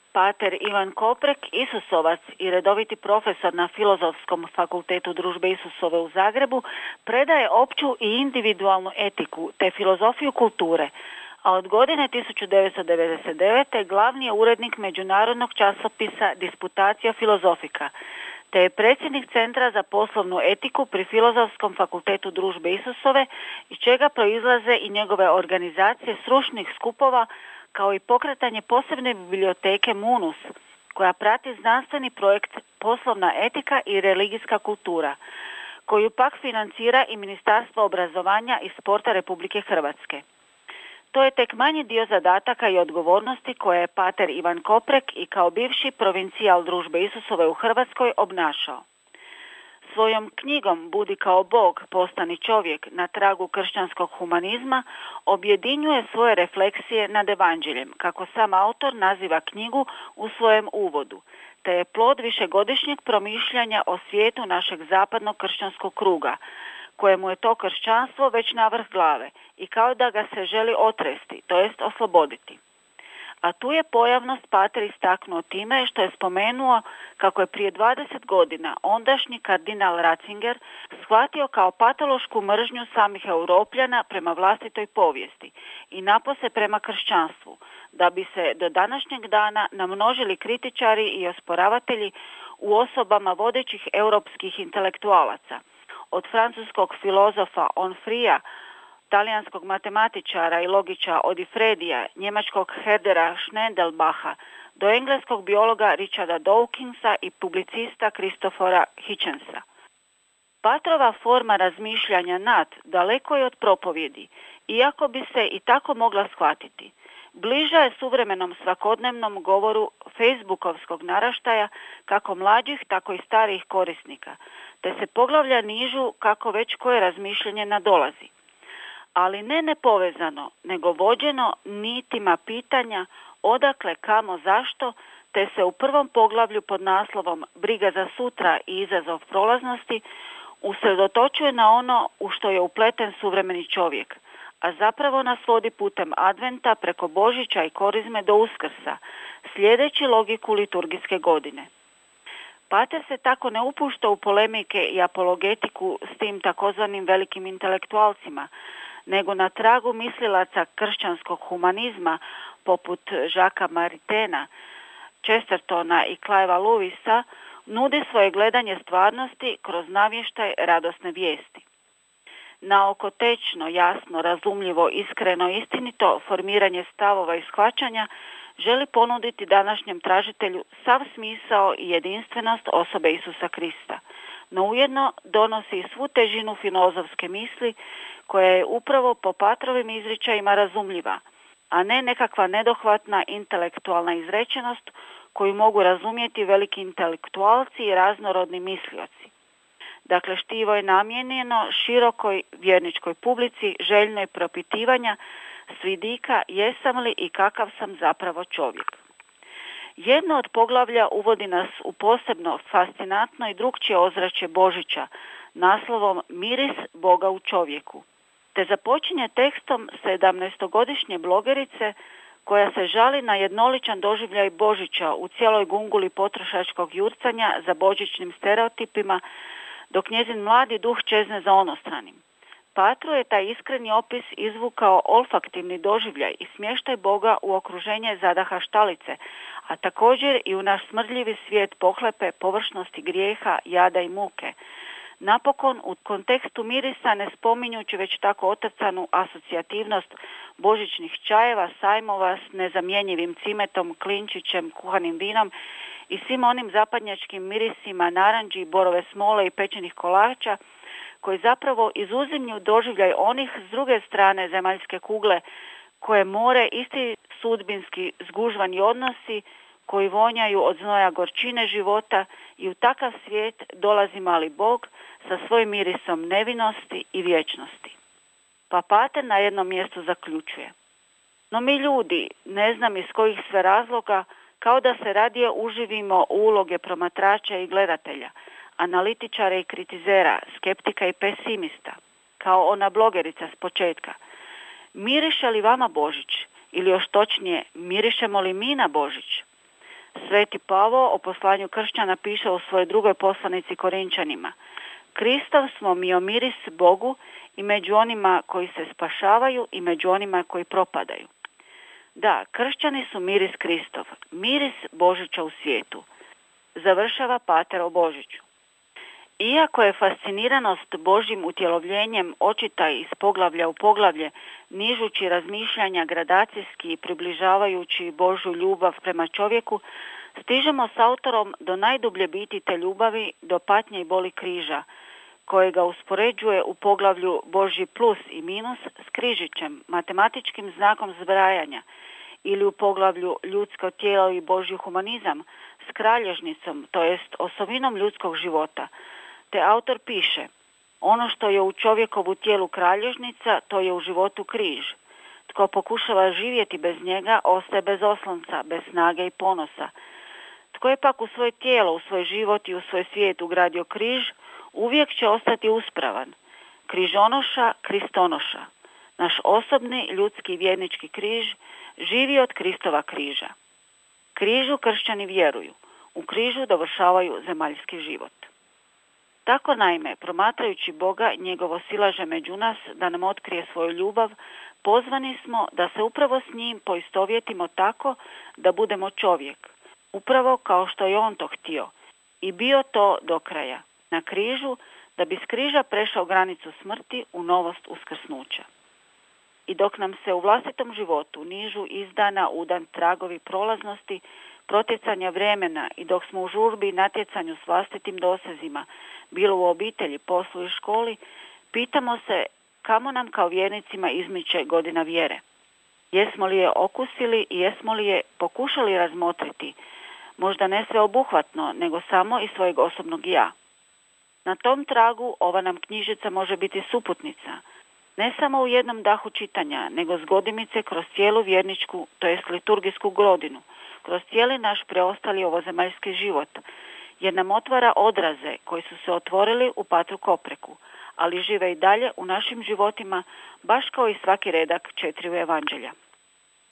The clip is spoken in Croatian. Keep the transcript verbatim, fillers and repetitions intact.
Pater Ivan Koprek, Isusovac i redoviti profesor na Filozofskom fakultetu Družbe Isusove u Zagrebu, predaje opću i individualnu etiku te filozofiju kulture, a od godine tisuću devetsto devedeset devete. glavni je urednik međunarodnog časopisa Disputacija filozofika, te je predsjednik Centra za poslovnu etiku pri Filozofskom fakultetu Družbe Isusove, iz čega proizlaze i njegove organizacije stručnih skupova, kao i pokretanje posebne biblioteke Munus, koja prati znanstveni projekt Poslovna etika i religijska kultura, koju pak financira i Ministarstvo obrazovanja i sporta Republike Hrvatske. To je tek manji dio zadataka i odgovornosti koje je pater Ivan Koprek i kao bivši provincijal Družbe Isusove u Hrvatskoj obnašao. Svojom knjigom Budi kao Bog, postani čovjek na tragu kršćanskog humanizma objedinjuje svoje refleksije nad evanđeljem, kako sam autor naziva knjigu u svojem uvodu, te je plod višegodišnjeg promišljanja o svijetu našeg zapadnog kršćanskog kruga, kojemu je to kršćanstvo već na vrh glave i kao da ga se želi otresti, to jest osloboditi. A tu je pojavnost pater istaknuo time što je spomenuo kako je prije dvadeset godina ondašnji kardinal Ratzinger shvatio kao patološku mržnju samih Europljana prema vlastitoj povijesti i napose prema kršćanstvu, da bi se do današnjeg dana namnožili kritičari i osporavatelji u osobama vodećih europskih intelektualaca, od francuskog filozofa Onfrija, talijanskog matematičara i logičara Odifredija, njemačkog Herdera Schneidelbacha, do engleskog biologa Richarda Dawkinsa i publicista Christophera Hitchensa. Patrova forma razmišljanja nad daleko je od propovjedi, iako bi se i tako mogla shvatiti. Bliža je suvremenom svakodnevnom govoru facebookovskog naraštaja, kako mlađih, tako i starijih korisnika, te se poglavlja nižu kako već koje razmišljanje nadolazi. Ali ne nepovezano, nego vođeno nitima pitanja odakle, kamo, zašto, te se u prvom poglavlju pod naslovom Briga za sutra i izazov prolaznosti usredotočuje na ono u što je upleten suvremeni čovjek, a zapravo nas vodi putem adventa preko Božića i Korizme do Uskrsa, slijedeći logiku liturgijske godine. Pater se tako ne upušta u polemike i apologetiku s tim takozvanim velikim intelektualcima, nego na tragu mislilaca kršćanskog humanizma poput Žaka Maritena, Chestertona i Clivea Lewisa nudi svoje gledanje stvarnosti kroz navještaj radosne vijesti. Naoko tečno, jasno, razumljivo, iskreno, istinito formiranje stavova i shvaćanja želi ponuditi današnjem tražitelju sav smisao i jedinstvenost osobe Isusa Krista, no ujedno donosi i svu težinu filozofske misli koja je upravo po Patrovim izričajima razumljiva, a ne nekakva nedohvatna intelektualna izrečenost koju mogu razumjeti veliki intelektualci i raznorodni mislioci. Dakle, štivo je namijenjeno širokoj vjerničkoj publici željnoj propitivanja s vidika jesam li i kakav sam zapravo čovjek. Jedno od poglavlja uvodi nas u posebno fascinantno i drukčije ozračje Božića, naslovom Miris Boga u čovjeku, te započinje tekstom sedamnaestogodišnje blogerice koja se žali na jednoličan doživljaj Božića u cijeloj gunguli potrošačkog jurcanja za božićnim stereotipima, dok njezin mladi duh čezne za onostranim. Patru je taj iskreni opis izvukao olfaktivni doživljaj i smještaj Boga u okruženje zadaha štalice, a također i u naš smrdljivi svijet pohlepe, površnosti grijeha, jada i muke. Napokon, u kontekstu mirisa, ne spominjući već tako otrcanu asocijativnost božićnih čajeva, sajmova s nezamjenjivim cimetom, klinčićem, kuhanim vinom i svim onim zapadnjačkim mirisima naranđi, borove smole i pečenih kolača, koji zapravo izuzimlju doživljaj onih s druge strane zemaljske kugle koje more isti sudbinski zgužvani odnosi koji vonjaju od znoja gorčine života i u takav svijet dolazi mali Bog sa svojim mirisom nevinosti i vječnosti. Pa pater na jednom mjestu zaključuje: no mi ljudi, ne znam iz kojih sve razloga, kao da se radije uživimo u uloge promatrača i gledatelja, analitičara i kritizera, skeptika i pesimista, kao ona blogerica s početka. Miriše li vama Božić? Ili još točnije, mirišemo li mi na Božić? Sveti Pavao o poslanju kršćana piše u svojoj drugoj poslanici Korinčanima: Kristov smo miomiris Bogu i među onima koji se spašavaju i među onima koji propadaju. Da, kršćani su miris Kristov, miris Božića u svijetu. Završava pater o Božiću. Iako je fasciniranost Božjim utjelovljenjem očita iz poglavlja u poglavlje, nižući razmišljanja gradacijski i približavajući Božju ljubav prema čovjeku, stižemo s autorom do najdublje biti te ljubavi, do patnje i boli križa, kojega uspoređuje u poglavlju Božji plus i minus s križićem, matematičkim znakom zbrajanja, ili u poglavlju ljudsko tijelo i Božji humanizam s kralježnicom, to jest osobinom ljudskog života. Te autor piše: ono što je u čovjekovu tijelu kralježnica, to je u životu križ. Tko pokušava živjeti bez njega, ostaje bez oslonca, bez snage i ponosa. Tko je pak u svoje tijelo, u svoj život i u svoj svijet ugradio križ, uvijek će ostati uspravan. Križonoša, Kristonoša. Naš osobni ljudski vjernički križ živi od Kristova križa. Križu kršćani vjeruju, u križu dovršavaju zemaljski život. Tako naime, promatrajući Boga i njegovo silaže među nas da nam otkrije svoju ljubav, pozvani smo da se upravo s njim poistovjetimo tako da budemo čovjek, upravo kao što je on to htio i bio to do kraja, na križu, da bi s križa prešao granicu smrti u novost uskrsnuća. I dok nam se u vlastitom životu nižu iz dana u dan tragovi prolaznosti, protjecanja vremena i dok smo u žurbi i natjecanju s vlastitim dosezima, bilo u obitelji, poslu i školi, pitamo se kamo nam kao vjernicima izmiče godina vjere. Jesmo li je okusili i jesmo li je pokušali razmotriti, možda ne sveobuhvatno, nego samo iz svojeg osobnog ja. Na tom tragu ova nam knjižica može biti suputnica, ne samo u jednom dahu čitanja, nego zgodimice kroz cijelu vjerničku, to jest liturgijsku godinu, kroz cijeli naš preostali ovozemaljski život, jer nam otvara odraze koji su se otvorili u Patru Kopreku, ali žive i dalje u našim životima, baš kao i svaki redak četiri evanđelja.